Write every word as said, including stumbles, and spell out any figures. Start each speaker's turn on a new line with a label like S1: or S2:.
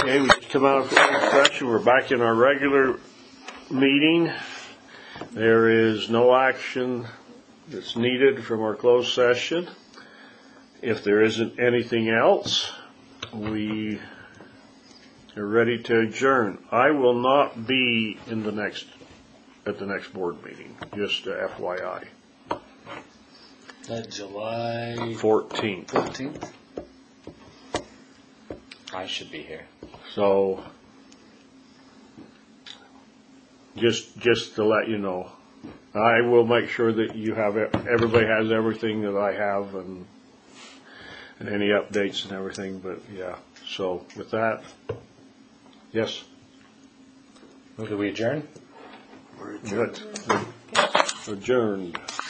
S1: Okay, we come out of closed session. We're back in our regular meeting. There is no action that's needed from our closed session. If there isn't anything else, we are ready to adjourn. I will not be in the next at the next board meeting, just uh, F Y I.
S2: That July
S1: fourteenth.
S2: fourteenth? I should be here.
S1: So, just just to let you know, I will make sure that you have it, everybody has everything that I have and and any updates and everything. But yeah, so with that, yes.
S2: Well, do we adjourn?
S1: We're adjourned. Good. Adjourned.